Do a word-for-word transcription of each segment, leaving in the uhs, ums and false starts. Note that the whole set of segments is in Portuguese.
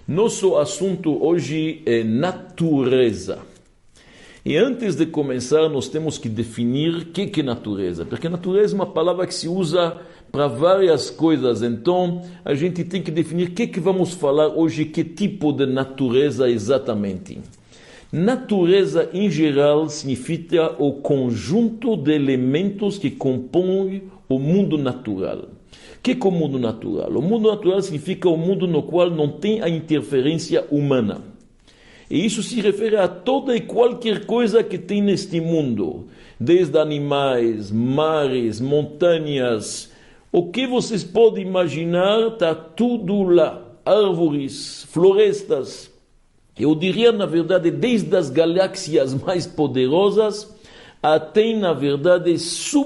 Nosso assunto hoje é natureza. E antes de começar, nós temos que definir o que, que é natureza. Porque natureza é uma palavra que se usa para várias coisas. Então, a gente tem que definir o que, que vamos falar hoje, que tipo de natureza exatamente. Natureza, em geral, significa o conjunto de elementos que compõem o mundo natural. O que é o mundo natural? O mundo natural significa o mundo no qual não tem a interferência humana. E isso se refere a toda e qualquer coisa que tem neste mundo. Desde animais, mares, montanhas. O que vocês podem imaginar, está tudo lá. Árvores, florestas. Eu diria, na verdade, desde as galáxias mais poderosas até, na verdade,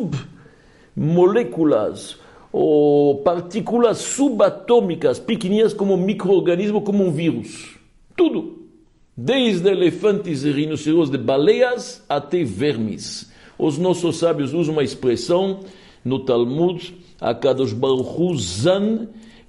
submoléculas ou partículas subatômicas, pequeninas como micro-organismo, como um vírus. Tudo. Desde elefantes e rinoceros de baleias até vermes. Os nossos sábios usam uma expressão no Talmud, Akadosh Baruch Hu zan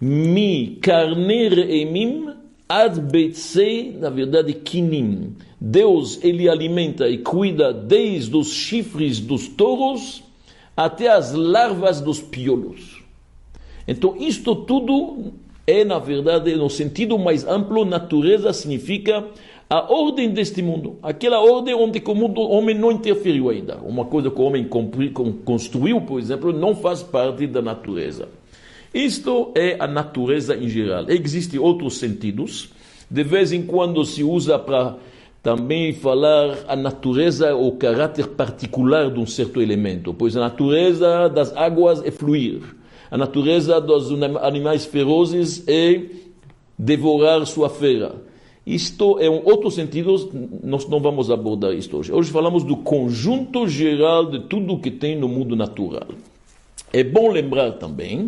mi karne re'emim ad betzei, na verdade, kinim. Deus, ele alimenta e cuida desde os chifres dos touros até as larvas dos piolos. Então, isto tudo é, na verdade, no sentido mais amplo, natureza significa a ordem deste mundo. Aquela ordem onde o, mundo, o homem não interferiu ainda. Uma coisa que o homem construiu, por exemplo, não faz parte da natureza. Isto é a natureza em geral. Existem outros sentidos. De vez em quando se usa para também falar a natureza ou caráter particular de um certo elemento. Pois a natureza das águas é fluir. A natureza dos animais ferozes é devorar sua fera. Isto é um outro sentido, nós não vamos abordar isto hoje. Hoje falamos do conjunto geral de tudo que tem no mundo natural. É bom lembrar também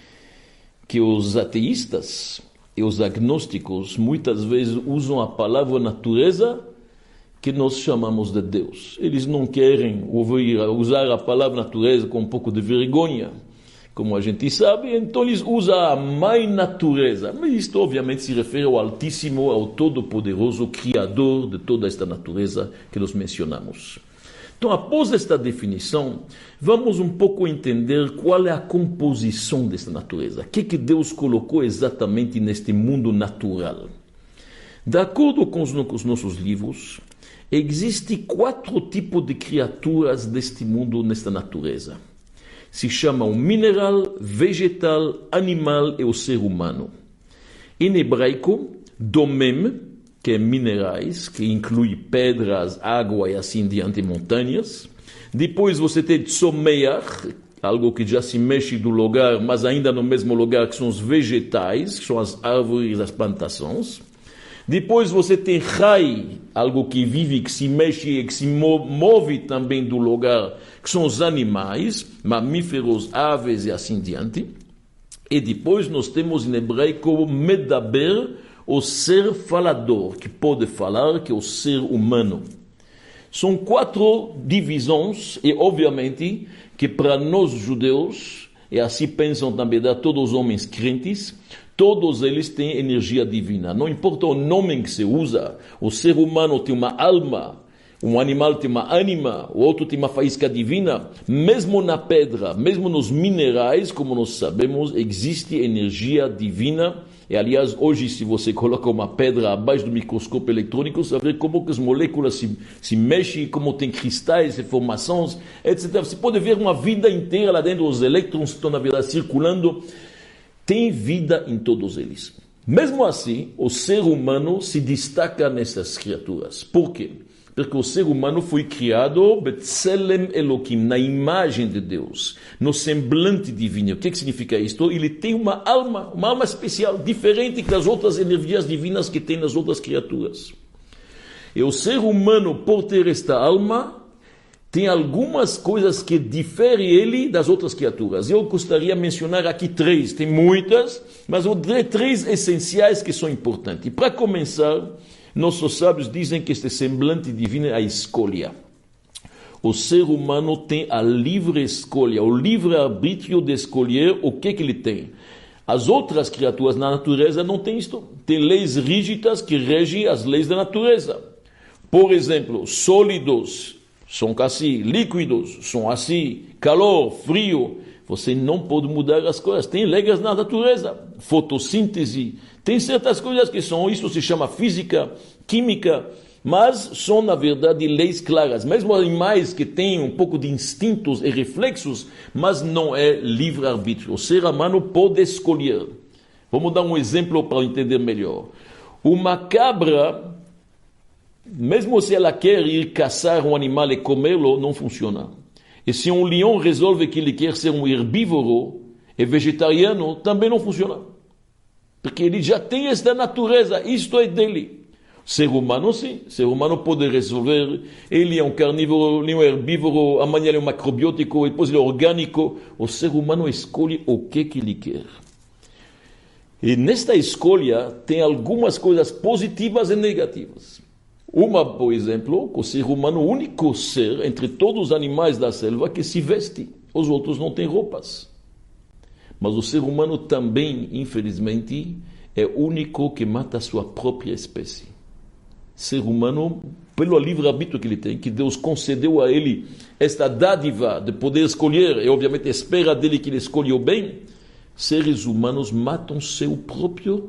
que os ateístas e os agnósticos muitas vezes usam a palavra natureza que nós chamamos de Deus. Eles não querem ouvir, usar a palavra natureza com um pouco de vergonha, como a gente sabe, então eles usam a mãe natureza. Mas isto obviamente se refere ao Altíssimo, ao Todo-Poderoso, Criador de toda esta natureza que nós mencionamos. Então, após esta definição, vamos um pouco entender qual é a composição desta natureza. O que, que Deus colocou exatamente neste mundo natural. De acordo com os nossos livros, existem quatro tipos de criaturas deste mundo, nesta natureza. Se chama o mineral, vegetal, animal e o ser humano. Em hebraico, domem, que é minerais, que inclui pedras, água e assim diante, montanhas. Depois você tem tzomeach, algo que já se mexe do lugar, mas ainda no mesmo lugar, que são os vegetais, que são as árvores, as plantações. Depois você tem rai, algo que vive, que se mexe e que se move também do lugar, que são os animais, mamíferos, aves e assim diante. E depois nós temos em hebraico medaber, o ser falador, que pode falar, que é o ser humano. São quatro divisões, e obviamente que para nós judeus, e assim pensam também todos os homens crentes, todos eles têm energia divina. Não importa o nome que se usa, o ser humano tem uma alma, um animal tem uma ânima, o outro tem uma faísca divina. Mesmo na pedra, mesmo nos minerais, como nós sabemos, existe energia divina. E, aliás, hoje, se você coloca uma pedra abaixo do microscópio eletrônico, você vai ver como que as moléculas se, se mexem, como tem cristais e formações, etcétera. Você pode ver uma vida inteira lá dentro, os elétrons estão, na verdade, circulando. Tem vida em todos eles. Mesmo assim, o ser humano se destaca nessas criaturas. Por quê? Porque o ser humano foi criado Betselem Elohim, na imagem de Deus, no semblante divino. O que, que significa isto? Ele tem uma alma, uma alma especial, diferente das outras energias divinas que tem nas outras criaturas. E o ser humano, por ter esta alma, tem algumas coisas que diferem ele das outras criaturas. Eu gostaria de mencionar aqui três, tem muitas, mas três essenciais que são importantes. E para começar, nossos sábios dizem que este semblante divino é a escolha. O ser humano tem a livre escolha, o livre arbítrio de escolher o que, que ele tem. As outras criaturas na natureza não têm isto. Tem leis rígidas que regem as leis da natureza. Por exemplo, sólidos são assim, líquidos são assim, calor, frio. Você não pode mudar as coisas. Tem regras na natureza. Fotossíntese. Tem certas coisas que são, isso se chama física, química, mas são, na verdade, leis claras. Mesmo animais que têm um pouco de instintos e reflexos, mas não é livre-arbítrio. O ser humano pode escolher. Vamos dar um exemplo para entender melhor. Uma cabra, mesmo se ela quer ir caçar um animal e comê-lo, não funciona. E se um leão resolve que ele quer ser um herbívoro e vegetariano, também não funciona. Porque ele já tem esta natureza, isto é dele. Ser humano, sim. Ser humano pode resolver, ele é um carnívoro, ele é um herbívoro, amanhã ele é um macrobiótico, depois ele é orgânico. O ser humano escolhe o que, que ele quer. E nesta escolha tem algumas coisas positivas e negativas. Uma, por exemplo, o ser humano, o único ser entre todos os animais da selva que se veste. Os outros não têm roupas. Mas o ser humano também, infelizmente, é o único que mata a sua própria espécie. Ser humano, pelo livre-arbítrio que ele tem, que Deus concedeu a ele esta dádiva de poder escolher, e obviamente espera dele que ele escolha o bem, seres humanos matam seu próprio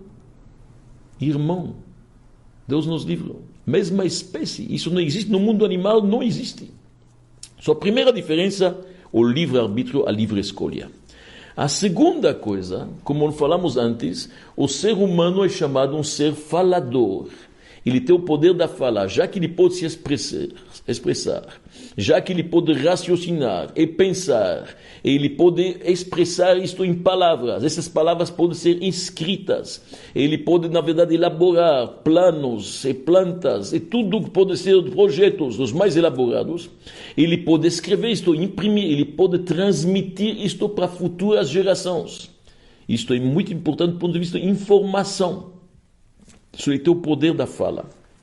irmão. Deus nos livra. Mesma espécie. Isso não existe no mundo animal, não existe. Sua primeira diferença, o livre-arbítrio, a livre escolha. A segunda coisa, como falamos antes, o ser humano é chamado um ser falador. Ele tem o poder da fala, já que ele pode se expressar, expressar, já que ele pode raciocinar e pensar, e ele pode expressar isto em palavras. Essas palavras podem ser escritas. Ele pode, na verdade, elaborar planos e plantas e tudo que pode ser projetos, os mais elaborados. Ele pode escrever isto, imprimir, ele pode transmitir isto para futuras gerações. Isto é muito importante do ponto de vista de informação. Isso é o poder da fala.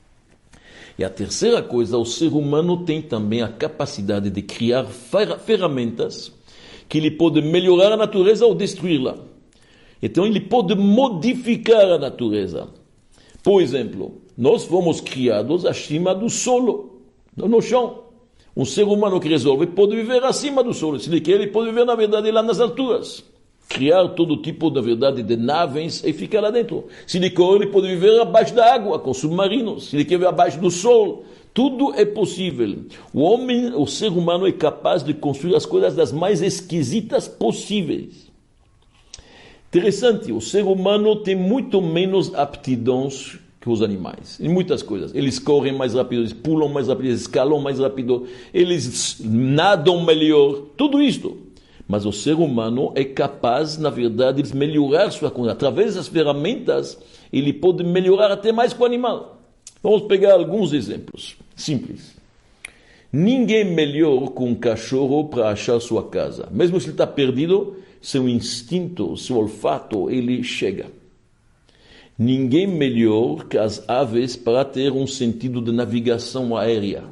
E a terceira coisa, o ser humano tem também a capacidade de criar ferramentas que ele pode melhorar a natureza ou destruí-la. Então ele pode modificar a natureza. Por exemplo, nós fomos criados acima do solo, no chão. Um ser humano que resolve pode viver acima do solo. Se ele quer, ele pode viver, na verdade, lá nas alturas. Criar todo tipo, na verdade, de naves e ficar lá dentro. Se ele quer, ele pode viver abaixo da água, com submarinos. Se ele quer viver abaixo do sol, tudo é possível. O homem, o ser humano é capaz de construir as coisas das mais esquisitas possíveis. Interessante, o ser humano tem muito menos aptidões que os animais, em muitas coisas. Eles correm mais rápido, eles pulam mais rápido, eles escalam mais rápido, eles nadam melhor, tudo isto. Mas o ser humano é capaz, na verdade, de melhorar sua condição. Através das ferramentas, ele pode melhorar até mais que o animal. Vamos pegar alguns exemplos simples. Ninguém melhor que um cachorro para achar sua casa. Mesmo se ele está perdido, seu instinto, seu olfato, ele chega. Ninguém melhor que as aves para ter um sentido de navegação aérea.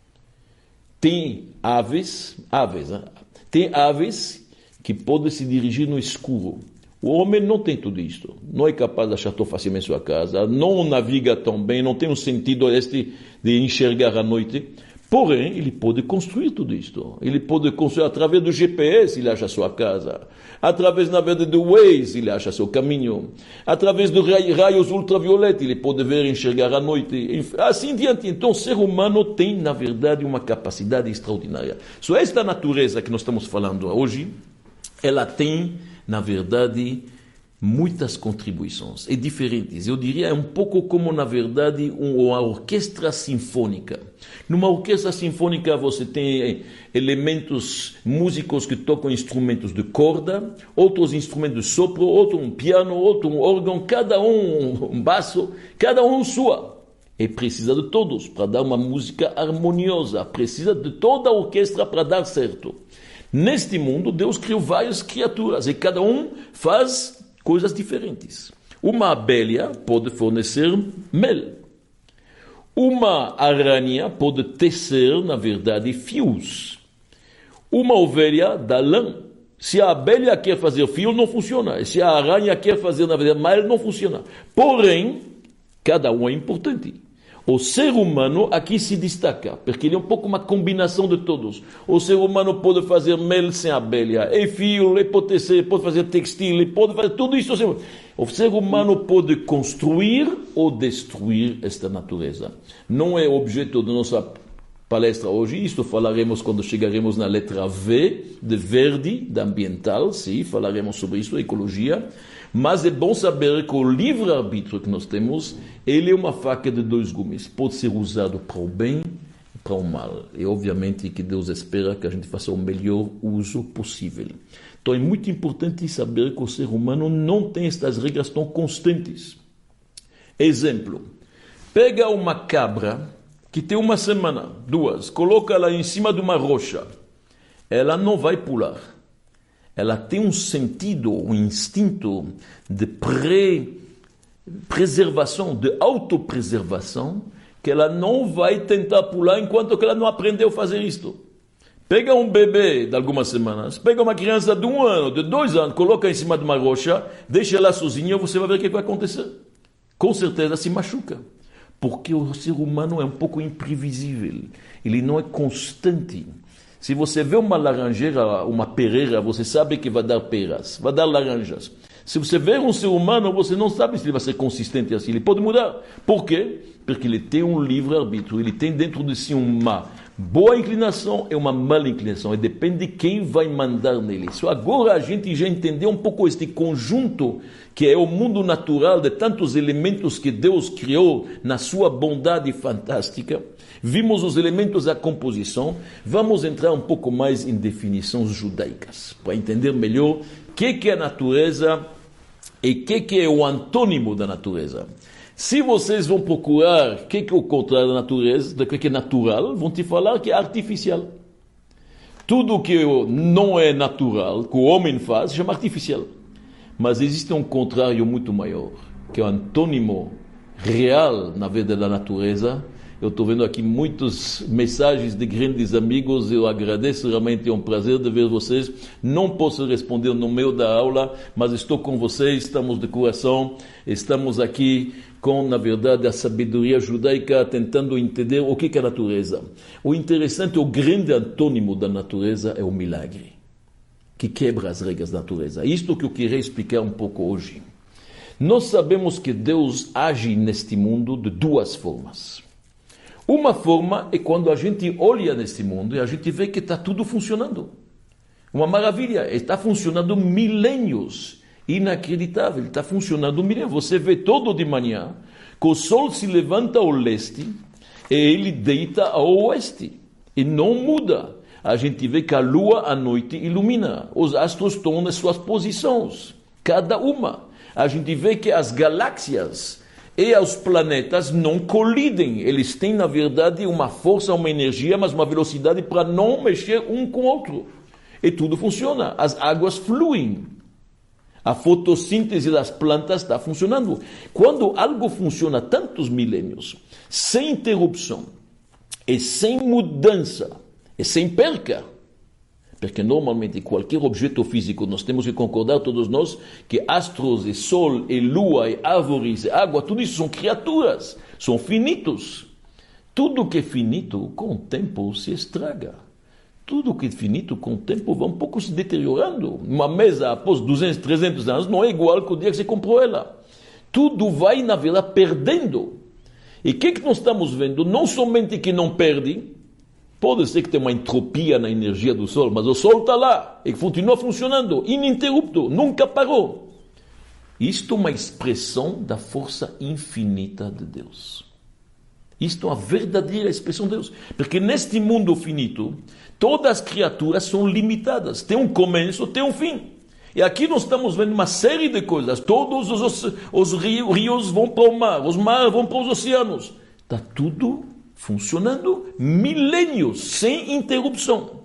Tem aves, aves, né? Tem aves que podem se dirigir no escuro. O homem não tem tudo isto. Não é capaz de achar tão facilmente sua casa, não naviga tão bem, não tem um sentido este de enxergar à noite. Porém, ele pode construir tudo isto. Ele pode construir através do G P S, ele acha sua casa. Através, na verdade, do Waze, ele acha seu caminho. Através dos raios ultravioletos, ele pode ver e enxergar à noite. Assim diante. Então, o ser humano tem, na verdade, uma capacidade extraordinária. Só esta natureza que nós estamos falando hoje, ela tem, na verdade, muitas contribuições e diferentes. Eu diria, é um pouco como, na verdade, uma orquestra sinfônica. Numa orquestra sinfônica você tem elementos músicos que tocam instrumentos de corda, outros instrumentos de sopro, outro um piano, outro um órgão, cada um um baço, cada um sua. E precisa de todos para dar uma música harmoniosa. Precisa de toda a orquestra para dar certo. Neste mundo, Deus criou várias criaturas e cada um faz coisas diferentes. Uma abelha pode fornecer mel. Uma aranha pode tecer, na verdade, fios. Uma ovelha dá lã. Se a abelha quer fazer fio, não funciona. Se a aranha quer fazer, na verdade, mal, não funciona. Porém, cada um é importante. O ser humano aqui se destaca, porque ele é um pouco uma combinação de todos. O ser humano pode fazer mel sem abelha, e fio, e pode, ser, pode fazer textil, e pode fazer tudo isso. O ser humano pode construir ou destruir esta natureza. Não é objeto da nossa palestra hoje, isto falaremos quando chegaremos na letra V, de verde, de ambiental, sim, falaremos sobre isso, ecologia. Mas é bom saber que o livre-arbítrio que nós temos, ele é uma faca de dois gumes. Pode ser usado para o bem e para o mal. E obviamente que Deus espera que a gente faça o melhor uso possível. Então é muito importante saber que o ser humano não tem estas regras tão constantes. Exemplo, pega uma cabra que tem uma semana, duas, coloca ela em cima de uma rocha. Ela não vai pular. Ela tem um sentido, um instinto de pre, preservação, de autopreservação, que ela não vai tentar pular enquanto que ela não aprendeu a fazer isto. Pega um bebê de algumas semanas, pega uma criança de um ano, de dois anos, coloca em cima de uma rocha, deixa ela sozinha, você vai ver o que vai acontecer. Com certeza se machuca. Porque o ser humano é um pouco imprevisível. Ele não é constante. Se você vê uma laranjeira, uma pereira, você sabe que vai dar peras, vai dar laranjas. Se você vê um ser humano, você não sabe se ele vai ser consistente assim. Ele pode mudar. Por quê? Porque ele tem um livre-arbítrio. Ele tem dentro de si uma boa inclinação e uma mala inclinação. E depende de quem vai mandar nele. Só agora a gente já entendeu um pouco este conjunto que é o mundo natural de tantos elementos que Deus criou na sua bondade fantástica. Vimos os elementos da composição. Vamos entrar um pouco mais em definições judaicas, para entender melhor o que, que é a natureza e o que, que é o antônimo da natureza. Se vocês vão procurar o que, que é o contrário da natureza, do que é natural, vão te falar que é artificial. Tudo que não é natural, que o homem faz, se chama artificial. Mas existe um contrário muito maior, que é o antônimo real, na verdade, da natureza. Eu estou vendo aqui muitas mensagens de grandes amigos, eu agradeço, realmente é um prazer de ver vocês. Não posso responder no meio da aula, mas estou com vocês, estamos de coração, estamos aqui com, na verdade, a sabedoria judaica, tentando entender o que é a natureza. O interessante, o grande antônimo da natureza é o milagre, que quebra as regras da natureza. Isto que eu queria explicar um pouco hoje. Nós sabemos que Deus age neste mundo de duas formas. Uma forma é quando a gente olha neste mundo e a gente vê que está tudo funcionando. Uma maravilha, está funcionando milênios. Inacreditável, está funcionando milênios. Você vê todo de manhã que o sol se levanta ao leste e ele deita ao oeste. E não muda. A gente vê que a lua à noite ilumina. Os astros estão nas suas posições, cada uma. A gente vê que as galáxias e os planetas não colidem. Eles têm, na verdade, uma força, uma energia, mas uma velocidade para não mexer um com o outro. E tudo funciona. As águas fluem. A fotossíntese das plantas está funcionando. Quando algo funciona tantos milênios, sem interrupção, e sem mudança, e sem perca, porque normalmente qualquer objeto físico, nós temos que concordar todos nós, que astros, e sol, e lua, e árvores, e água, tudo isso são criaturas, são finitos. Tudo que é finito, com o tempo se estraga. Tudo que é finito, com o tempo, vai um pouco se deteriorando. Uma mesa, após duzentos, trezentos anos, não é igual que o dia que você comprou ela. Tudo vai, na verdade, perdendo. E o que, que nós estamos vendo? Não somente que não perde, pode ser que tenha uma entropia na energia do Sol, mas o Sol está lá e continua funcionando, ininterrupto, nunca parou. Isto é uma expressão da força infinita de Deus. Isto é uma verdadeira expressão de Deus. Porque neste mundo finito, todas as criaturas são limitadas. Tem um começo, tem um fim. E aqui nós estamos vendo uma série de coisas. Todos os, os rios vão para o mar, os mares vão para os oceanos. Está tudo funcionando milênios, sem interrupção.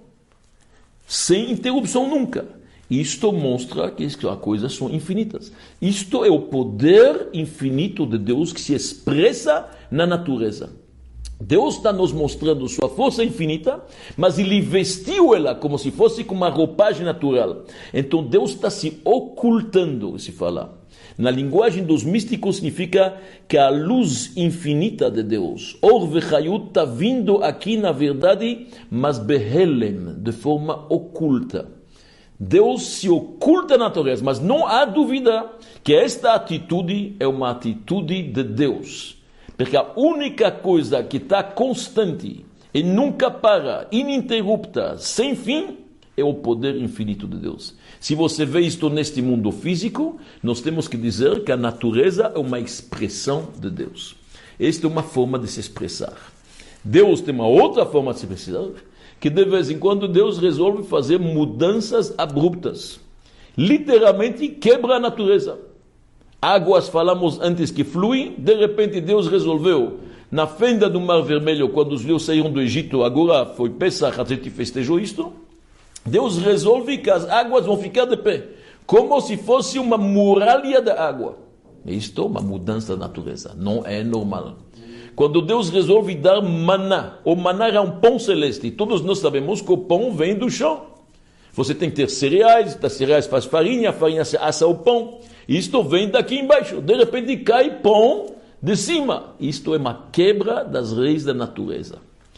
Sem interrupção nunca. Isto mostra que as coisas são infinitas. Isto é o poder infinito de Deus que se expressa na natureza. Deus está nos mostrando sua força infinita, mas ele vestiu ela como se fosse com uma roupagem natural. Então Deus está se ocultando, se fala. Na linguagem dos místicos significa que a luz infinita de Deus, Or Vechayut, está vindo aqui na verdade, mas behelem, de forma oculta. Deus se oculta na natureza, mas não há dúvida que esta atitude é uma atitude de Deus. Porque a única coisa que está constante e nunca para, ininterrupta, sem fim, é o poder infinito de Deus. Se você vê isto neste mundo físico, nós temos que dizer que a natureza é uma expressão de Deus. Esta é uma forma de se expressar. Deus tem uma outra forma de se expressar, que de vez em quando Deus resolve fazer mudanças abruptas. Literalmente quebra a natureza. Águas, falamos antes, que fluem, de repente Deus resolveu, na fenda do Mar Vermelho, quando os judeus saíram do Egito, agora foi Pesach, a gente festejou isto, Deus resolve que as águas vão ficar de pé, como se fosse uma muralha da água. Isto é uma mudança da natureza, não é normal. Quando Deus resolve dar maná, o maná é um pão celeste, e todos nós sabemos que o pão vem do chão. Você tem que ter cereais, das cereais faz farinha, a farinha se assa o pão. Isto vem daqui embaixo. De repente cai pão de cima. Isto é uma quebra das leis da natureza.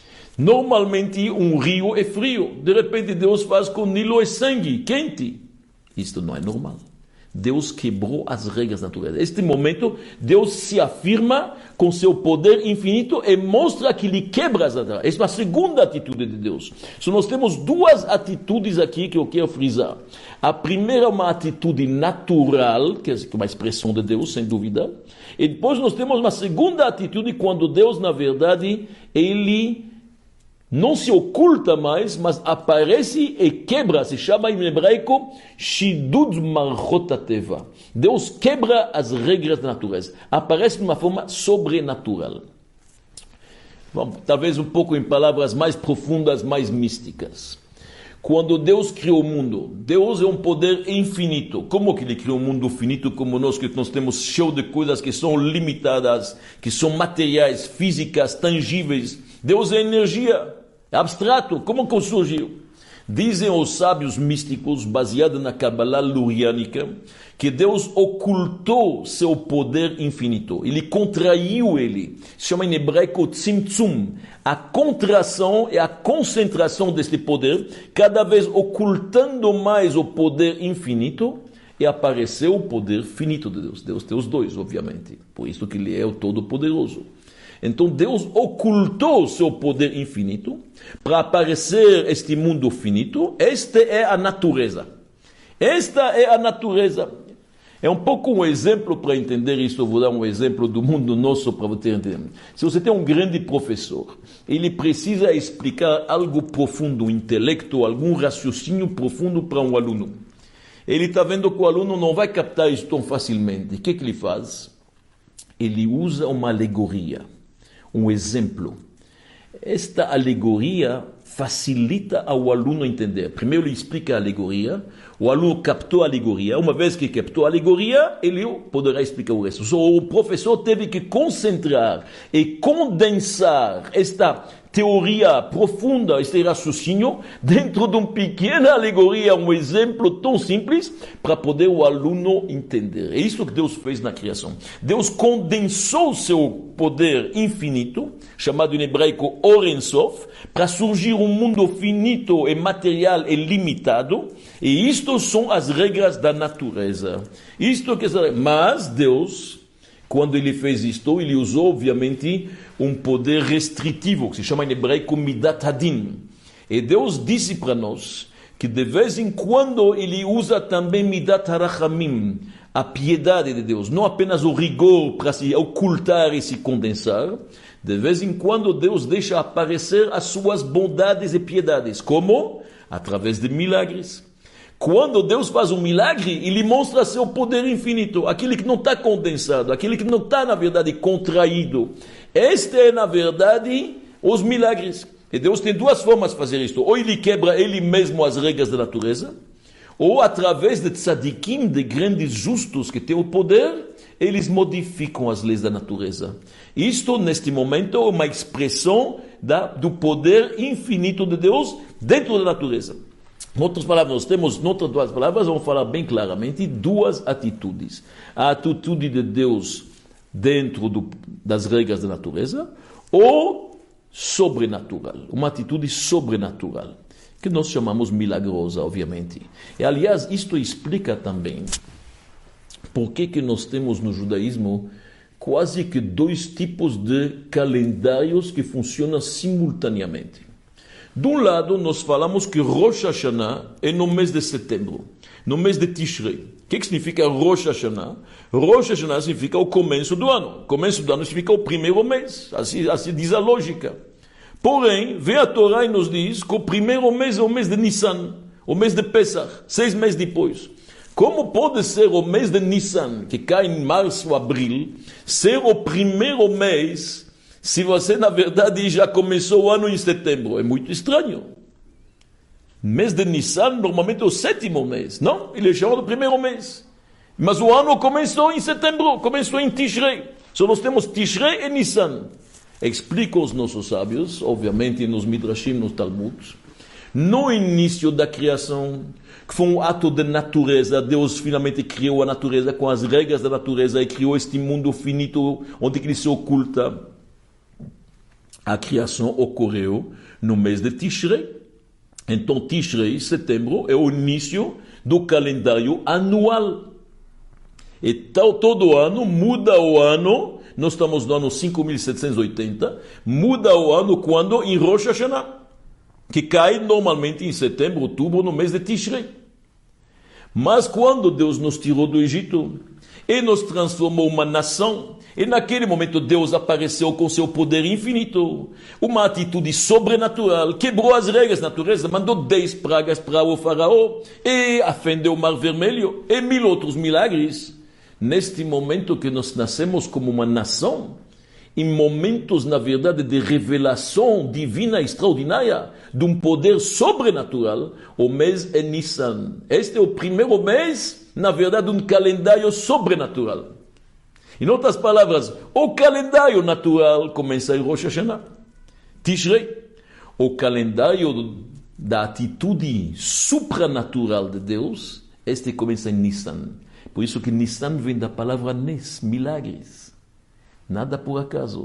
Normalmente um rio é frio. De repente Deus faz com o Nilo é sangue, quente. Isto não é normal. Deus quebrou as regras da natureza. Neste momento, Deus se afirma com seu poder infinito e mostra que ele quebra as regras. Esta é a segunda atitude de Deus. So, nós temos duas atitudes aqui que eu quero frisar. A primeira é uma atitude natural, que é uma expressão de Deus, sem dúvida. E depois nós temos uma segunda atitude, quando Deus, na verdade, ele não se oculta mais, mas aparece e quebra, se chama em hebraico Shidud Malchot HaTeva. Deus quebra as regras da natureza, aparece de uma forma sobrenatural. Bom, talvez um pouco em palavras mais profundas, mais místicas. Quando Deus criou o mundo, Deus é um poder infinito. Como que ele criou um mundo finito como nós, que nós temos cheio de coisas que são limitadas, que são materiais, físicas, tangíveis? Deus é energia. É abstrato, como que surgiu? Dizem os sábios místicos, baseados na Kabbalah luriânica, que Deus ocultou seu poder infinito. Ele contraiu ele. Se chama em hebraico tzimtzum. A contração e a concentração deste poder, cada vez ocultando mais o poder infinito, e apareceu o poder finito de Deus. Deus tem os dois, obviamente. Por isso que ele é o Todo-Poderoso. Então Deus ocultou seu poder infinito para aparecer este mundo finito. Esta é a natureza. Esta é a natureza. É um pouco um exemplo para entender isso. Eu vou dar um exemplo do mundo nosso para você entender. Se você tem um grande professor, ele precisa explicar algo profundo, intelecto, algum raciocínio profundo para um aluno. Ele está vendo que o aluno não vai captar isso tão facilmente. O que, que ele faz? Ele usa uma alegoria. Um exemplo. Esta alegoria facilita ao aluno entender. Primeiro ele explica a alegoria, o aluno captou a alegoria, uma vez que captou a alegoria, ele poderá explicar o resto. So, o professor teve que concentrar e condensar esta teoria profunda, este raciocínio, dentro de uma pequena alegoria, um exemplo tão simples, para poder o aluno entender. É isso que Deus fez na criação. Deus condensou seu poder infinito, chamado em hebraico Or Ein Sof, para surgir um mundo finito e material e limitado, e isto são as regras da natureza. Isto que é, mas Deus, quando ele fez isto, ele usou, obviamente, um poder restritivo, que se chama em hebraico Midat Hadin. E Deus disse para nós que de vez em quando ele usa também Midat Harachamim, a piedade de Deus, não apenas o rigor para se ocultar e se condensar. De vez em quando Deus deixa aparecer as suas bondades e piedades. Como? Através de milagres. Quando Deus faz um milagre, ele mostra seu poder infinito, aquele que não está condensado, aquele que não está, na verdade, contraído. Este é, na verdade, os milagres. E Deus tem duas formas de fazer isto. Ou ele quebra ele mesmo as regras da natureza, ou através de tzadikim, de grandes justos que têm o poder, eles modificam as leis da natureza. Isto, neste momento, é uma expressão da, do poder infinito de Deus dentro da natureza. Em outras palavras, nós temos, em outras duas palavras, vamos falar bem claramente, duas atitudes. A atitude de Deus dentro do, das regras da natureza, ou sobrenatural, uma atitude sobrenatural, que nós chamamos milagrosa, obviamente. E, aliás, isto explica também por que que nós temos no judaísmo quase que dois tipos de calendários que funcionam simultaneamente. De um lado, nós falamos que Rosh Hashanah é no mês de setembro, no mês de Tishrei. O que, que significa Rosh Hashanah? Rosh Hashanah significa o começo do ano. O começo do ano significa o primeiro mês. Assim, assim diz a lógica. Porém, vem a Torá e nos diz que o primeiro mês é o mês de Nissan, o mês de Pesach, seis meses depois. Como pode ser o mês de Nissan, que cai em março ou abril, ser o primeiro mês, se você, na verdade, já começou o ano em setembro? É muito estranho. Mês de Nissan, normalmente é o sétimo mês. Não, ele é chamado primeiro mês. Mas o ano começou em setembro, começou em Tishrei. Só nós temos Tishrei e Nissan. Explicam os nossos sábios, obviamente nos Midrashim, nos Talmud, no início da criação, que foi um ato de natureza, Deus finalmente criou a natureza com as regras da natureza e criou este mundo finito onde ele se oculta. A criação ocorreu no mês de Tishrei. Então Tishrei, setembro, é o início do calendário anual. E todo ano, muda o ano, nós estamos no ano cinco mil setecentos e oitenta, muda o ano quando? Em Rosh Hashanah, que cai normalmente em setembro, outubro, no mês de Tishrei. Mas quando Deus nos tirou do Egito e nos transformou uma nação, e naquele momento Deus apareceu com seu poder infinito, uma atitude sobrenatural, quebrou as regras da natureza, mandou dez pragas para o faraó, e afendeu o mar vermelho, e mil outros milagres. Neste momento que nós nascemos como uma nação, em momentos, na verdade, de revelação divina extraordinária, de um poder sobrenatural, o mês é Nissan. Este é o primeiro mês, na verdade, de um calendário sobrenatural. Em outras palavras, o calendário natural começa em Rosh Hashanah, Tishrei. O calendário da atitude supranatural de Deus, este começa em Nissan. Por isso que Nissan vem da palavra Nes, milagres. Nada por acaso.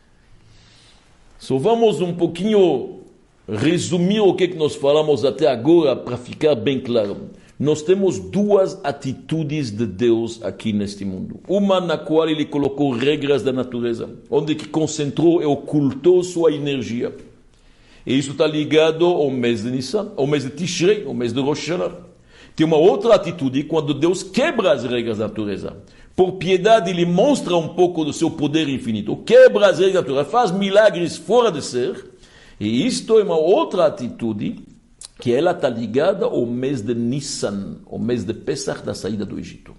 Só vamos um pouquinho resumir o que nós falamos até agora para ficar bem claro. Nós temos duas atitudes de Deus aqui neste mundo. Uma na qual ele colocou regras da natureza, onde que concentrou e ocultou sua energia. E isso está ligado ao mês de Nissan, ao mês de Tishrei, ao mês de Rosh Hashanah. Tem uma outra atitude quando Deus quebra as regras da natureza. Por piedade, ele mostra um pouco do seu poder infinito. Quebra as regras da natureza, faz milagres fora de ser. E isto é uma outra atitude que ela está ligada ao mês de Nissan, ao mês de Pesach da saída do Egito.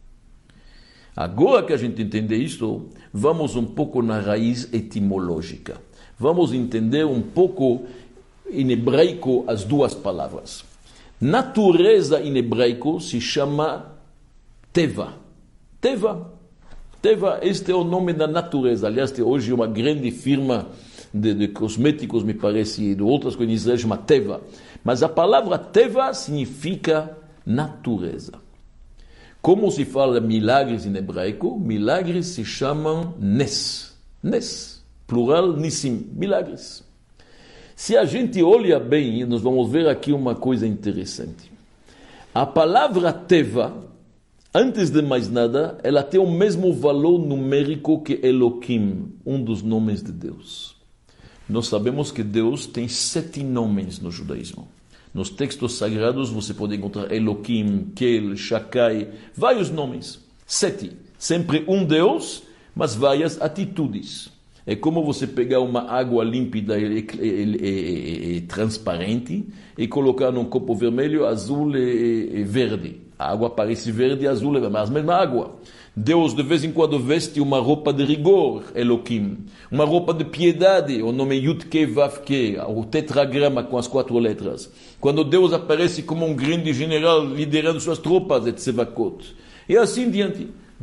Agora que a gente entende isto, vamos um pouco na raiz etimológica. Vamos entender um pouco em hebraico as duas palavras. Natureza em hebraico se chama Teva. Teva. Teva, este é o nome da natureza. Aliás, tem hoje uma grande firma de, de cosméticos, me parece, e de outras coisas em Israel, chama Teva. Mas a palavra Teva significa natureza. Como se fala milagres em hebraico, milagres se chamam Nes. Nes, plural Nissim, milagres. Se a gente olha bem, nós vamos ver aqui uma coisa interessante. A palavra Teva, antes de mais nada, ela tem o mesmo valor numérico que Elohim, um dos nomes de Deus. Nós sabemos que Deus tem sete nomes no judaísmo. Nos textos sagrados você pode encontrar Elohim, Kel, Shakai, vários nomes. Sete. Sempre um Deus, mas várias atitudes. É como você pegar uma água límpida e, e, e, e transparente e colocar num copo vermelho, azul e, e verde. A água parece verde e azul, mas a mesma água. Deus de vez em quando veste uma roupa de rigor, Elohim. Uma roupa de piedade, o nome Yud-Ke Vav-Ke, o tetragrama com as quatro letras. Quando Deus aparece como um grande general liderando suas tropas, et Sevakot. E assim diante.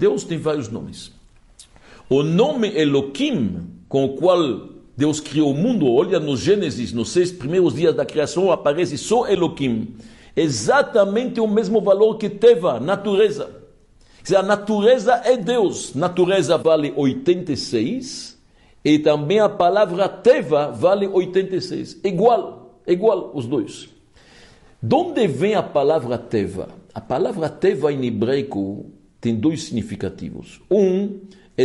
Deus tem vários nomes. O nome Elohim, com o qual Deus criou o mundo, olha no Gênesis, nos seis primeiros dias da criação, aparece só Elohim. Exatamente o mesmo valor que Teva, natureza. Quer dizer, a natureza é Deus. Natureza vale oitenta e seis, e também a palavra Teva vale oitenta e seis. Igual, igual os dois. De onde vem a palavra Teva? A palavra Teva em hebraico tem dois significativos. Um é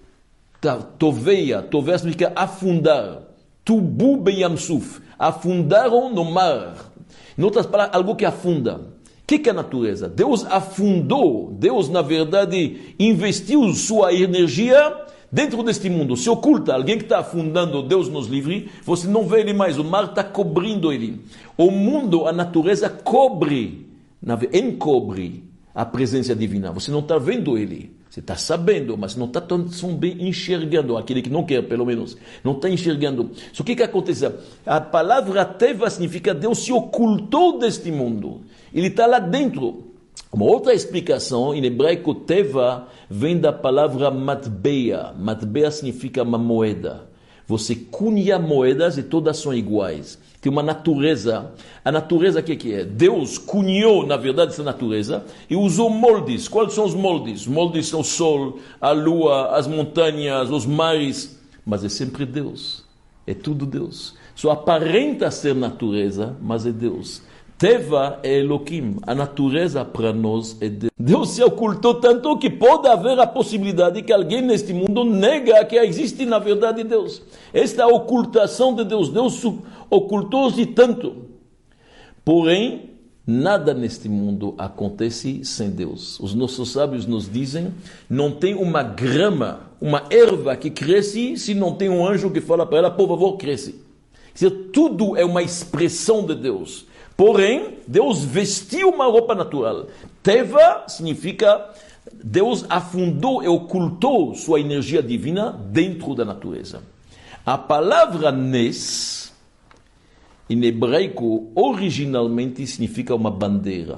toveia, toveia significa afundar. Tubu ben yamsuf, afundaram no mar. Em outras palavras, algo que afunda. O que, que é a natureza? Deus afundou, Deus na verdade investiu sua energia dentro deste mundo. Se oculta, alguém que está afundando, Deus nos livre, você não vê ele mais, o mar está cobrindo ele. O mundo, a natureza cobre, encobre a presença divina. Você não está vendo ele. Você está sabendo, mas não está tão bem enxergando, aquele que não quer, pelo menos. Não está enxergando. Só que o que acontece? A palavra Teva significa Deus se ocultou deste mundo. Ele está lá dentro. Uma outra explicação, em hebraico, Teva vem da palavra matbeia. Matbeia significa uma moeda. Você cunha moedas e todas são iguais. Tem uma natureza. A natureza, o que, que é? Deus cunhou, na verdade, essa natureza e usou moldes. Quais são os moldes? Os moldes são o sol, a lua, as montanhas, os mares. Mas é sempre Deus. É tudo Deus. Só aparenta ser natureza, mas é Deus. Teva é Elohim. A natureza para nós é Deus. Deus se ocultou tanto que pode haver a possibilidade que alguém neste mundo nega que existe na verdade Deus. Esta é a ocultação de Deus. Deus ocultou-se tanto. Porém, nada neste mundo acontece sem Deus. Os nossos sábios nos dizem, não tem uma grama, uma erva que cresce se não tem um anjo que fala para ela, por favor, cresce. Quer dizer, tudo é uma expressão de Deus. Porém, Deus vestiu uma roupa natural. Teva significa Deus afundou e ocultou sua energia divina dentro da natureza. A palavra Nes, em hebraico, originalmente significa uma bandeira.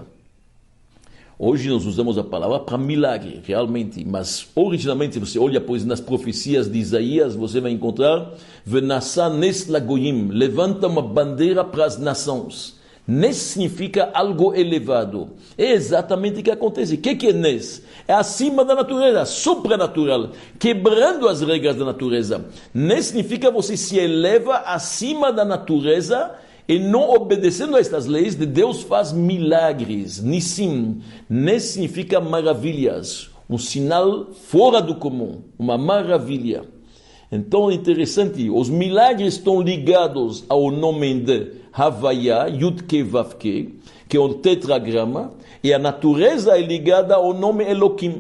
Hoje nós usamos a palavra para milagre, realmente, mas originalmente, se você olha pois nas profecias de Isaías, você vai encontrar Venassa Nes Lagoyim, levanta uma bandeira para as nações. Nes significa algo elevado. É exatamente o que acontece. O que, que é Nes? É acima da natureza, supranatural, quebrando as regras da natureza. Nes significa você se eleva acima da natureza e não obedecendo a estas leis de Deus faz milagres. Nissim. Nes significa maravilhas. Um sinal fora do comum. Uma maravilha. Então é interessante, os milagres estão ligados ao nome de Havaya, Yudke Vavke, que é um tetragrama, e a natureza é ligada ao nome Elohim.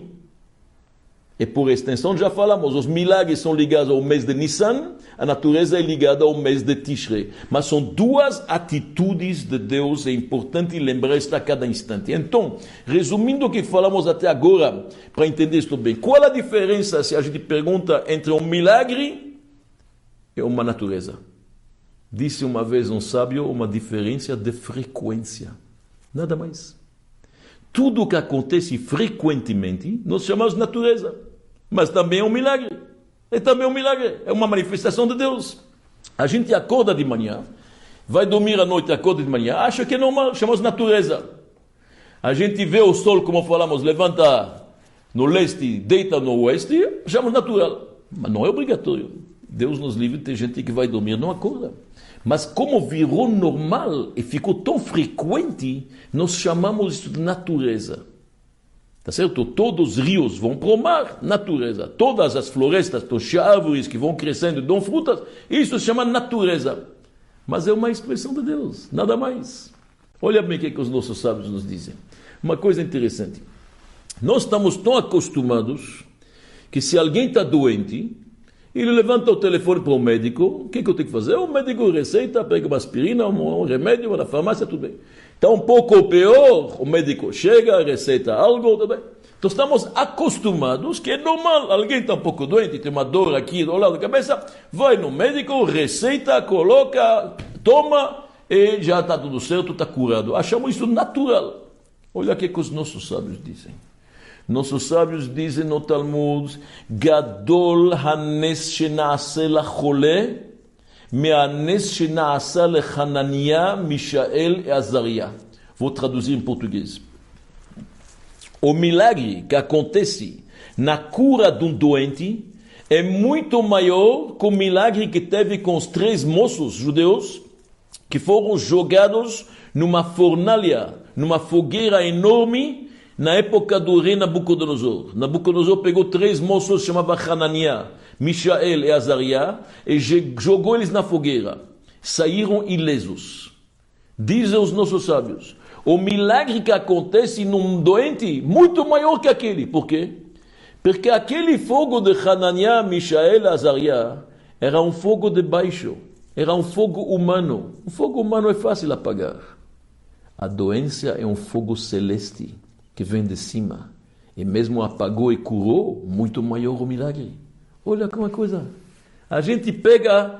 E por extensão já falamos, os milagres são ligados ao mês de Nissan, a natureza é ligada ao mês de Tishrei. Mas são duas atitudes de Deus, é importante lembrar isso a cada instante. Então, resumindo o que falamos até agora, para entender isso bem, qual a diferença, se a gente pergunta, entre um milagre e uma natureza? Disse uma vez um sábio, uma diferença de frequência. Nada mais. Tudo o que acontece frequentemente, nós chamamos de natureza. Mas também é um milagre. É também um milagre. É uma manifestação de Deus. A gente acorda de manhã, vai dormir à noite, acorda de manhã, acha que é normal, chamamos de natureza. A gente vê o sol, como falamos, levanta no leste, deita no oeste, chamamos natural. Mas não é obrigatório. Deus nos livre, tem gente que vai dormir, não acorda. Mas como virou normal e ficou tão frequente, nós chamamos isso de natureza. Tá certo? Todos os rios vão para o mar, natureza. Todas as florestas, todas as árvores que vão crescendo e dão frutas, isso se chama natureza. Mas é uma expressão de Deus, nada mais. Olha bem o que, é que os nossos sábios nos dizem. Uma coisa interessante. Nós estamos tão acostumados que se alguém está doente, ele levanta o telefone para o médico, o que, que eu tenho que fazer? O médico receita, pega uma aspirina, um, um remédio, vai na farmácia, tudo bem. Então, um pouco pior, o médico chega, receita algo, tudo bem. Então, estamos acostumados que é normal, alguém está um pouco doente, tem uma dor aqui do lado da cabeça, vai no médico, receita, coloca, toma, e já está tudo certo, está curado. Achamos isso natural. Olha o que, que os nossos sábios dizem. Nossos sábios dizem no Talmud, Gadol hanes shenaase lachole, me'anes shenaase lechanania, Mishael e Azariah. Vou traduzir em português. O milagre que acontece na cura de um doente é muito maior que o milagre que teve com os três moços judeus que foram jogados numa fornalha, numa fogueira enorme, na época do rei Nabucodonosor. Nabucodonosor pegou três moços, chamava Hananiah, Mishael e Azariah, e jogou eles na fogueira. Saíram ilesos. Dizem os nossos sábios, o milagre que acontece num doente, muito maior que aquele. Por quê? Porque aquele fogo de Hananiah, Mishael e Azariah era um fogo de baixo, era um fogo humano. Um fogo humano é fácil apagar. A doença é um fogo celeste, que vem de cima. E mesmo apagou e curou, muito maior o milagre. Olha como é coisa. A gente pega,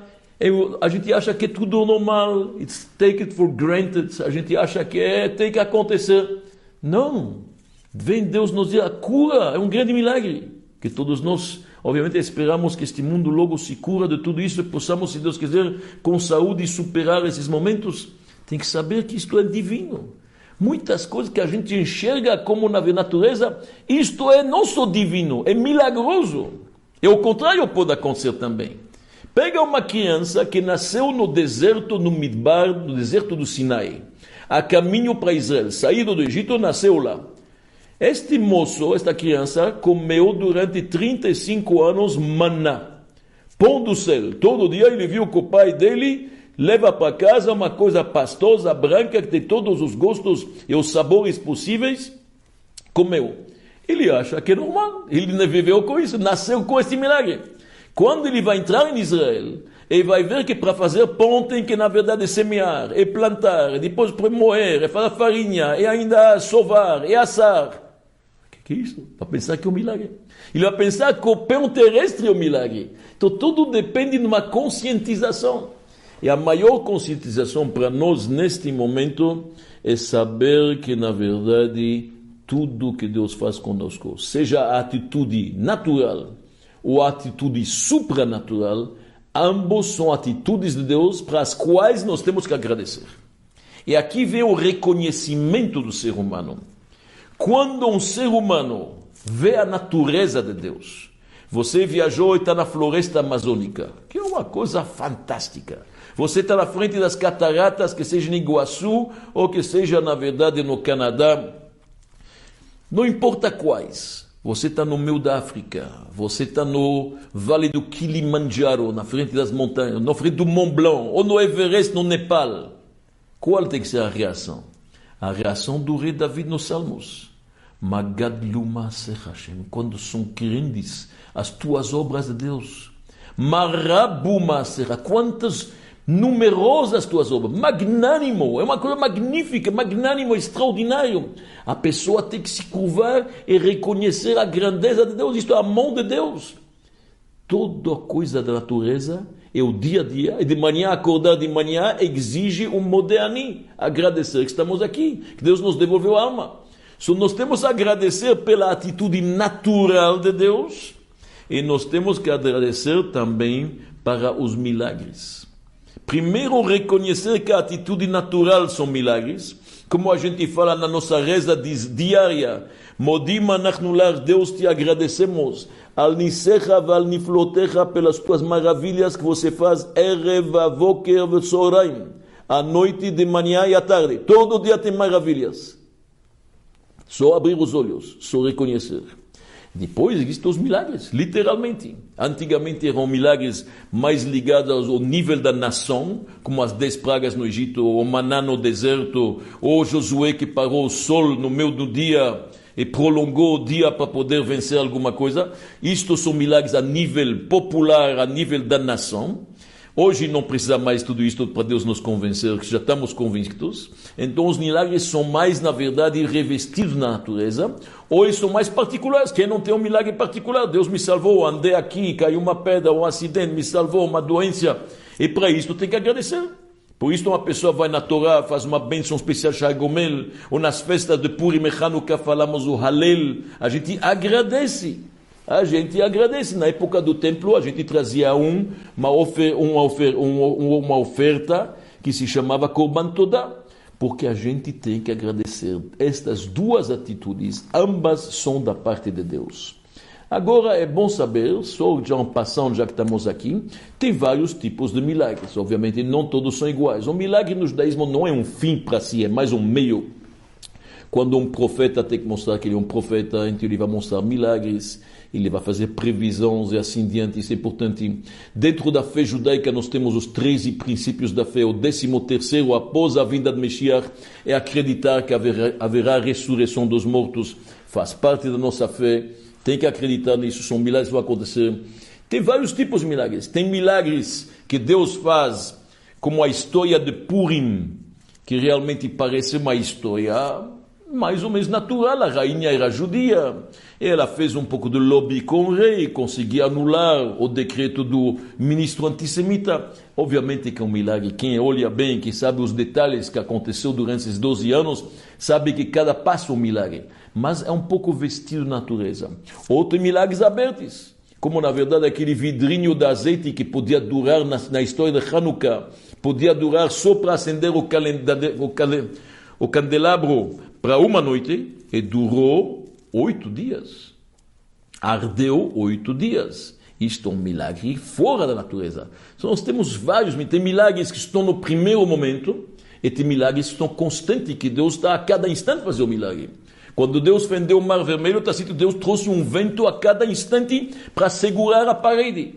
a gente acha que é tudo normal, it's take it for granted, a gente acha que é, tem que acontecer. Não. Vem Deus nos dizer, a cura é um grande milagre. Que todos nós, obviamente, esperamos que este mundo logo se cura de tudo isso e possamos, se Deus quiser, com saúde superar esses momentos. Tem que saber que isto é divino. Muitas coisas que a gente enxerga como na natureza, isto é não só divino, é milagroso. E o contrário pode acontecer também. Pega uma criança que nasceu no deserto, no Midbar, no deserto do Sinai, a caminho para Israel, saído do Egito, nasceu lá. Este moço, esta criança, comeu durante trinta e cinco anos maná, pão do céu. Todo dia ele viu que o pai dele leva para casa uma coisa pastosa, branca, que tem todos os gostos e os sabores possíveis. Comeu. Ele acha que é normal. Ele não viveu com isso, nasceu com esse milagre. Quando ele vai entrar em Israel, ele vai ver que para fazer pão tem que, na verdade, semear, e plantar, e depois moer, e fazer farinha, e ainda sovar, e assar. O que, que é isso? Vai pensar que é um milagre. Ele vai pensar que o pão terrestre é um milagre. Então tudo depende de uma conscientização. E a maior conscientização para nós neste momento é saber que, na verdade, tudo que Deus faz conosco, seja a atitude natural ou a atitude supranatural, ambos são atitudes de Deus para as quais nós temos que agradecer. E aqui vem o reconhecimento do ser humano. Quando um ser humano vê a natureza de Deus, você viajou e está na floresta amazônica, que é uma coisa fantástica. Você está na frente das cataratas, que seja em Iguaçu ou que seja, na verdade, no Canadá. Não importa quais. Você está no meio da África. Você está no Vale do Kilimanjaro, na frente das montanhas, na frente do Mont Blanc, ou no Everest, no Nepal. Qual tem que ser a reação? A reação do rei Davi nos Salmos. Magadluma Hashem, quando são grandes as tuas obras de Deus. Marabuma Serra, quantas numerosas tuas obras, magnânimo, é uma coisa magnífica, magnânimo, extraordinário. A pessoa tem que se curvar e reconhecer a grandeza de Deus, isto é a mão de Deus. Toda coisa da natureza é o dia a dia, e de manhã, acordar de manhã, exige um modéani, agradecer que estamos aqui, que Deus nos devolveu a alma. So, nós temos que agradecer pela atitude natural de Deus, e nós temos que agradecer também para os milagres. Primeiro, reconhecer que a atitude natural são milagres, como a gente fala na nossa reza diária. Modim anachnu lach, Deus te agradecemos, al nisecha val niflotecha, pelas tuas maravilhas que você faz, erev avoker v'tzoraim, à noite, de manhã e à tarde. Todo dia tem maravilhas. Só abrir os olhos, só reconhecer. Depois existem os milagres, literalmente. Antigamente eram milagres mais ligados ao nível da nação, como as dez pragas no Egito, o maná no deserto, ou Josué que parou o sol no meio do dia e prolongou o dia para poder vencer alguma coisa. Isto são milagres a nível popular, a nível da nação. Hoje não precisa mais tudo isto para Deus nos convencer, que já estamos convictos. Então os milagres são mais, na verdade, revestidos na natureza, ou eles são mais particulares. Quem não tem um milagre particular? Deus me salvou, andei aqui, caiu uma pedra, um acidente, me salvou, uma doença. E para isso tem que agradecer. Por isso uma pessoa vai na Torá, faz uma bênção especial Shai Gomel, ou nas festas de Purim e Hanukkah falamos o Halel, a gente agradece. A gente agradece. Na época do templo, a gente trazia um, uma, ofer, uma, ofer, um, uma oferta que se chamava Korban Todá, porque a gente tem que agradecer. Estas duas atitudes, ambas são da parte de Deus. Agora é bom saber, só já um passando, já que estamos aqui, tem vários tipos de milagres. Obviamente não todos são iguais. O milagre no judaísmo não é um fim para si, é mais um meio. Quando um profeta tem que mostrar que ele é um profeta, então ele vai mostrar milagres, ele vai fazer previsões e assim diante. Isso é importante. Dentro da fé judaica nós temos os treze princípios da fé. O décimo terceiro, após a vinda de Meshiach, é acreditar que haverá, haverá a ressurreição dos mortos. Faz parte da nossa fé. Tem que acreditar nisso, são milagres que vão acontecer. Tem vários tipos de milagres. Tem milagres que Deus faz, como a história de Purim, que realmente parece uma história mais ou menos natural. A rainha era judia, ela fez um pouco de lobby com o rei, conseguia anular o decreto do ministro antissemita. Obviamente que é um milagre. Quem olha bem, quem sabe os detalhes que aconteceu durante esses doze anos, sabe que cada passo é um milagre. Mas é um pouco vestido de natureza. Outros milagres abertos, como na verdade aquele vidrinho de azeite que podia durar na, na história de Hanukkah, podia durar só para acender o, o, cale, o candelabro para uma noite, e durou oito dias. Ardeu oito dias. Isto é um milagre fora da natureza. Então, nós temos vários, tem milagres que estão no primeiro momento, e tem milagres que estão constantes, que Deus está a cada instante fazer o milagre. Quando Deus fendeu o Mar Vermelho, está escrito, Deus trouxe um vento a cada instante para segurar a parede.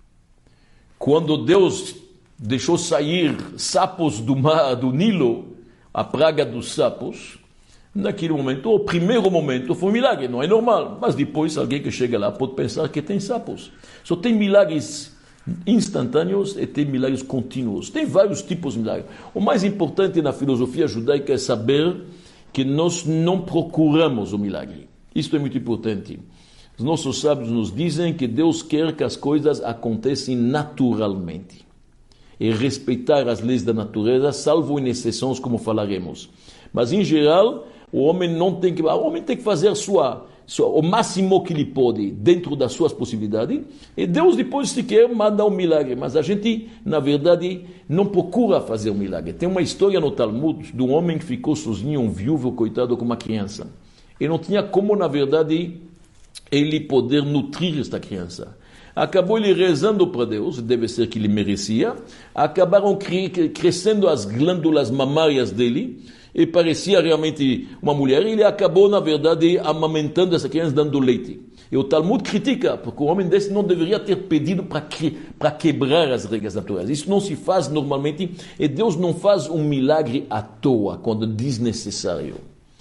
Quando Deus deixou sair sapos do mar, do Nilo, a praga dos sapos, naquele momento, o primeiro momento foi um milagre, não é normal. Mas depois alguém que chega lá pode pensar que tem sapos. Só tem milagres instantâneos e tem milagres contínuos. Tem vários tipos de milagres. O mais importante na filosofia judaica é saber que nós não procuramos o milagre. Isto é muito importante. Os nossos sábios nos dizem que Deus quer que as coisas aconteçam naturalmente. E respeitar as leis da natureza, salvo em exceções, como falaremos. Mas, em geral, o homem não tem que... O homem tem que fazer a sua, sua, o máximo que ele pode, dentro das suas possibilidades. E Deus, depois, se quer, manda um milagre. Mas a gente, na verdade, não procura fazer um milagre. Tem uma história no Talmud de um homem que ficou sozinho, um viúvo, coitado, com uma criança. E não tinha como, na verdade, ele poder nutrir esta criança. Acabou ele rezando para Deus, deve ser que ele merecia. Acabaram cre- crescendo as glândulas mamárias dele, e parecia realmente uma mulher, e ele acabou, na verdade, amamentando essa criança, dando leite. E o Talmud critica, porque o homem desse não deveria ter pedido para que, para quebrar as regras naturais. Isso não se faz normalmente, e Deus não faz um milagre à toa, quando desnecessário.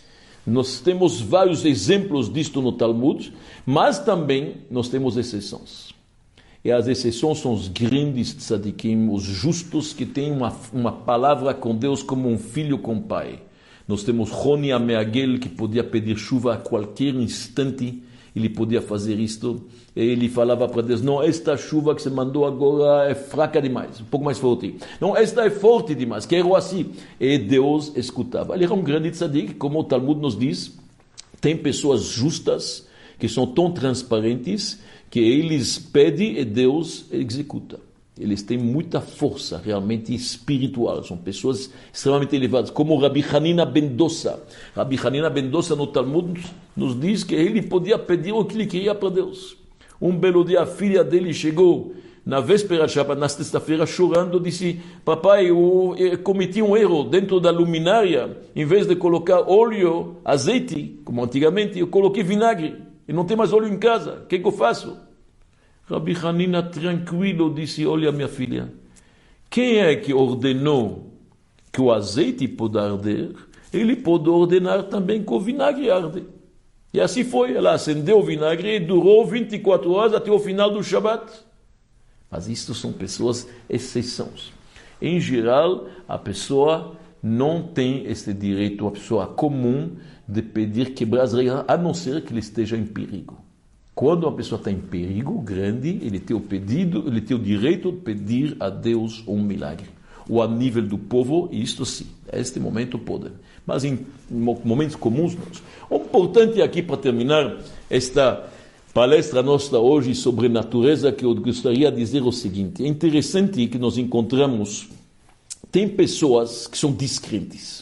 Nós temos vários exemplos disto no Talmud, mas também nós temos exceções. E as exceções são os grandes tzadikim, os justos que têm uma, uma palavra com Deus como um filho com o pai. Nós temos Roni Ameagel, que podia pedir chuva a qualquer instante, ele podia fazer isto. E ele falava para Deus, não, esta chuva que você mandou agora é fraca demais, um pouco mais forte. Não, esta é forte demais, quero assim. E Deus escutava. Ele era um grande tzadik, como o Talmud nos diz, tem pessoas justas, que são tão transparentes, que eles pedem e Deus executa. Eles têm muita força realmente espiritual. São pessoas extremamente elevadas. Como Rabbi Hanina ben Dossa. Rabbi Hanina ben Dossa no Talmud nos diz que ele podia pedir o que ele queria para Deus. Um belo dia a filha dele chegou na véspera de Shabbat, na sexta-feira, chorando, disse, papai, eu, eu cometi um erro dentro da luminária. Em vez de colocar óleo, azeite, como antigamente, eu coloquei vinagre. E não tem mais óleo em casa. O que, que eu faço? Rabbi Hanina, tranquilo, disse, olha minha filha, quem é que ordenou que o azeite pode arder? Ele pode ordenar também que o vinagre arde. E assim foi. Ela acendeu o vinagre e durou vinte e quatro horas até o final do Shabat. Mas isto são pessoas exceções. Em geral, a pessoa não tem esse direito, a pessoa comum, de pedir quebrar as regras, a não ser que ele esteja em perigo. Quando uma pessoa está em perigo grande, ele tem o pedido, ele tem o direito de pedir a Deus um milagre. ou a nível do povo, e isto sim, neste momento podem. Mas em momentos comuns, não. O importante aqui, para terminar esta palestra nossa hoje sobre natureza, que eu gostaria de dizer o seguinte: é interessante que nós encontramos, tem pessoas que são descrentes.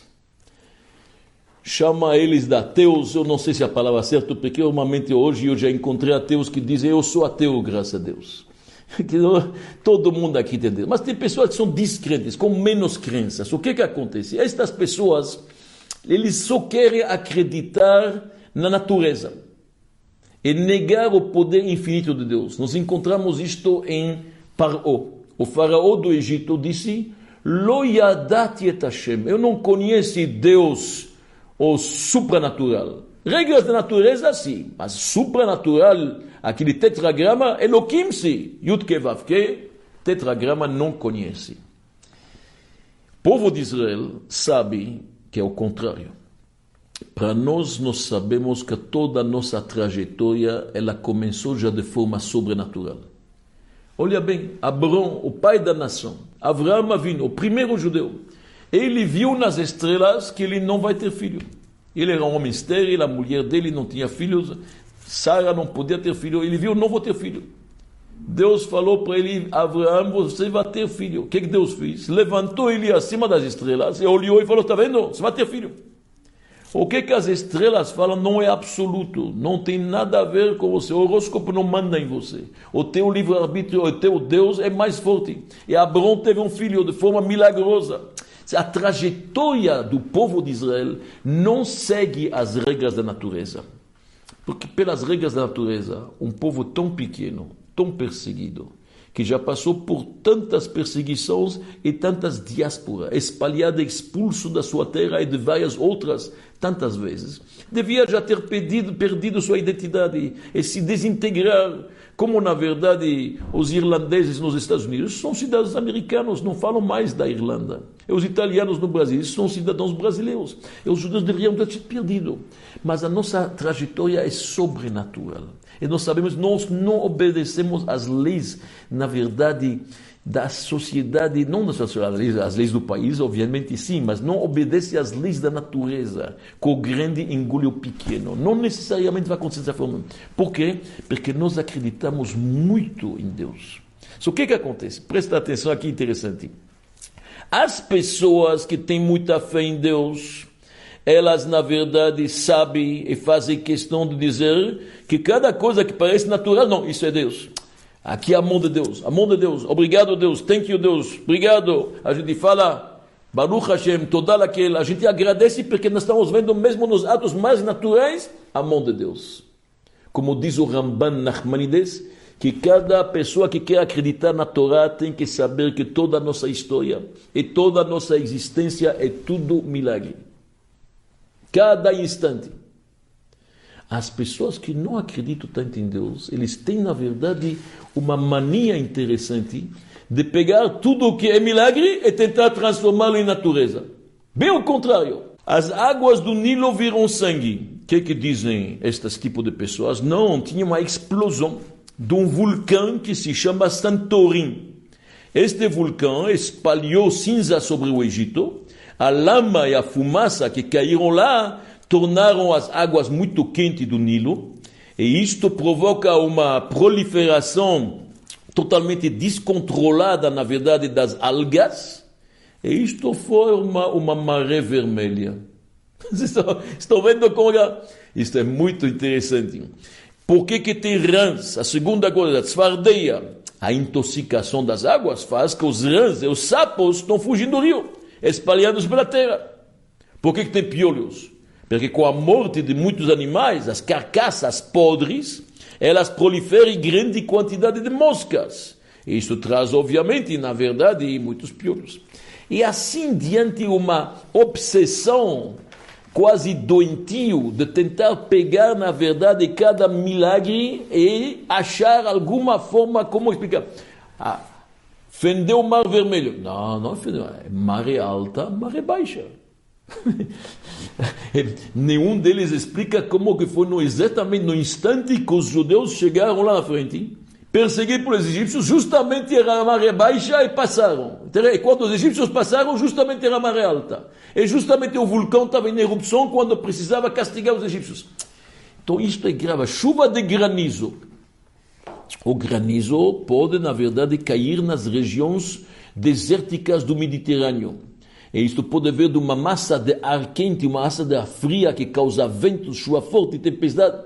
Chama eles de ateus, eu não sei se a palavra é certa, porque normalmente hoje eu já encontrei ateus que dizem eu sou ateu, graças a Deus. Todo mundo aqui tem Deus. Mas tem pessoas que são descrentes, com menos crenças. O que que acontece? Estas pessoas, eles só querem acreditar na natureza e negar o poder infinito de Deus. Nós encontramos isto em Paró. O faraó do Egito disse: Lo yadati et Hashem. Eu não conheço Deus, o supranatural. Regras da natureza, sim, mas supranatural, aquele tetragrama, Elohim, sim. Yud-Ke Vav-Ke, tetragrama não conhece. O povo de Israel sabe que é o contrário. Para nós, nós sabemos que toda a nossa trajetória, ela começou já de forma sobrenatural. Olha bem, Abrão, o pai da nação, Avraham Avinu, o primeiro judeu, ele viu nas estrelas que ele não vai ter filho. Ele era um homem estéril, a mulher dele não tinha filhos, Sara não podia ter filho, ele viu, não vou ter filho. Deus falou para ele: Abraão, você vai ter filho. O que que Deus fez? Levantou ele acima das estrelas, e olhou e falou: está vendo? Você vai ter filho. O que que as estrelas falam não é absoluto, não tem nada a ver com você, o horóscopo não manda em você. O teu livre-arbítrio, o teu Deus é mais forte. E Abraão teve um filho de forma milagrosa. A trajetória do povo de Israel não segue as regras da natureza. Porque pelas regras da natureza, um povo tão pequeno, tão perseguido, que já passou por tantas perseguições e tantas diásporas, espalhado, expulso da sua terra e de várias outras tantas vezes, devia já ter perdido, perdido sua identidade e se desintegrar, como na verdade os irlandeses nos Estados Unidos são cidadãos americanos, não falam mais da Irlanda. E os italianos no Brasil são cidadãos brasileiros. E os judeus deveriam ter se perdido. Mas a nossa trajetória é sobrenatural. E nós sabemos, nós não obedecemos às leis, na verdade, da sociedade, não da sociedade, as leis do país, obviamente sim, mas não obedece às leis da natureza, que o grande engole o pequeno. Não necessariamente vai acontecer dessa forma. Por quê? Porque nós acreditamos muito em Deus. Só que o que acontece? Presta atenção aqui, interessante. As pessoas que têm muita fé em Deus, elas na verdade sabem e fazem questão de dizer que cada coisa que parece natural, não, isso é Deus. Aqui é a mão de Deus, a mão de Deus. Obrigado, Deus. Thank you, Deus. Obrigado. A gente fala, Baruch Hashem, Todá Lakel. A gente agradece porque nós estamos vendo mesmo nos atos mais naturais a mão de Deus. Como diz o Ramban Nachmanides, que cada pessoa que quer acreditar na Torá tem que saber que toda a nossa história e toda a nossa existência é tudo milagre. Cada instante. As pessoas que não acreditam tanto em Deus, eles têm, na verdade, uma mania interessante de pegar tudo o que é milagre e tentar transformá-lo em natureza. Bem ao contrário. As águas do Nilo viram sangue. O que que dizem estes tipos de pessoas? Não, tinha uma explosão de um vulcão que se chama Santorim. Este vulcão espalhou cinza sobre o Egito. A lama e a fumaça que caíram lá tornaram as águas muito quentes do Nilo, e isto provoca uma proliferação totalmente descontrolada, na verdade, das algas, e isto forma uma maré vermelha. Vocês estão, estão vendo como é? Isto é muito interessante. Por que que tem rãs? A segunda coisa, a tzfardeia, a intoxicação das águas faz que os rãs e os sapos estão fugindo do rio, espalhados pela terra. Por que que tem piolhos? Porque com a morte de muitos animais, as carcaças podres, elas proliferam em grande quantidade de moscas. E isso traz, obviamente, na verdade, muitos piolhos. E assim, diante de uma obsessão quase doentio de tentar pegar, na verdade, cada milagre e achar alguma forma, como explicar? Ah, fendeu o Mar Vermelho. Não, não fendeu. É maré alta, maré baixa. Nenhum deles explica como que foi no, exatamente no instante que os judeus chegaram lá na frente, perseguidos pelos egípcios, justamente era a maré baixa e passaram. E quando os egípcios passaram, justamente era a maré alta. E justamente o vulcão estava em erupção quando precisava castigar os egípcios. Então isto é grave. Chuva de granizo. O granizo pode, na verdade, cair nas regiões desérticas do Mediterrâneo. E isto pode vir de uma massa de ar quente, uma massa de ar fria que causa ventos, chuva forte e tempestade.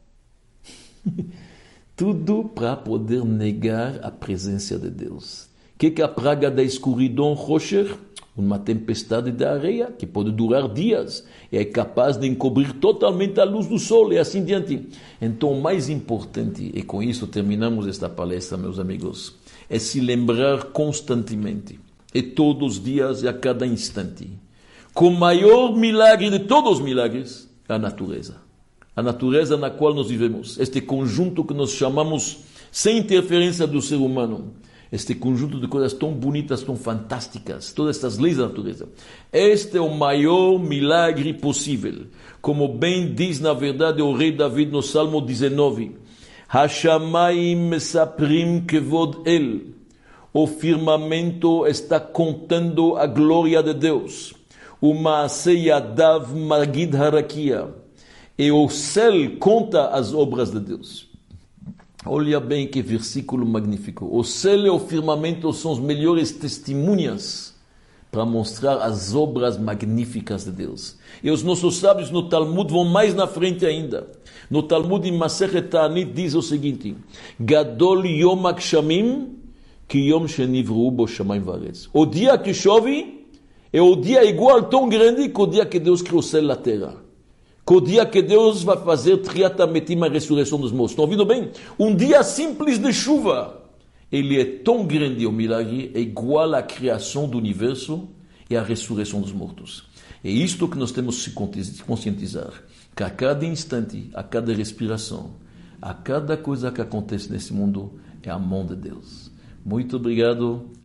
Tudo para poder negar a presença de Deus. O que é a praga da escuridão, Rocher? Uma tempestade de areia que pode durar dias e é capaz de encobrir totalmente a luz do sol e assim diante. Então o mais importante, e com isso terminamos esta palestra, meus amigos, é se lembrar constantemente, e todos os dias e a cada instante, que o maior milagre de todos os milagres é a natureza. A natureza na qual nós vivemos, este conjunto que nós chamamos, sem interferência do ser humano, este conjunto de coisas tão bonitas, tão fantásticas, todas estas leis da natureza. Este é o maior milagre possível. Como bem diz, na verdade, o rei David no Salmo dezenove. Hashamayim mesaprim kevod el. O firmamento está contando a glória de Deus. O maaseh yadav magid harakia. E o céu conta as obras de Deus. Olha bem que versículo magnífico. O céu e o firmamento são as melhores testemunhas para mostrar as obras magníficas de Deus. E os nossos sábios no Talmud vão mais na frente ainda. No Talmud, em Masechet Ta'anit, diz o seguinte: Gadol yom hakshamim ki yom shenivru bo shamayim va'aretz. O dia que chove é o dia igual, tão grande, que o dia que Deus criou o céu e a terra. Que o dia que Deus vai fazer Triat HaMetim, a ressurreição dos mortos. Estão ouvindo bem? Um dia simples de chuva. Ele é tão grande, o milagre, é igual à criação do universo e à ressurreição dos mortos. É isto que nós temos que se conscientizar. Que a cada instante, a cada respiração, a cada coisa que acontece nesse mundo, é a mão de Deus. Muito obrigado.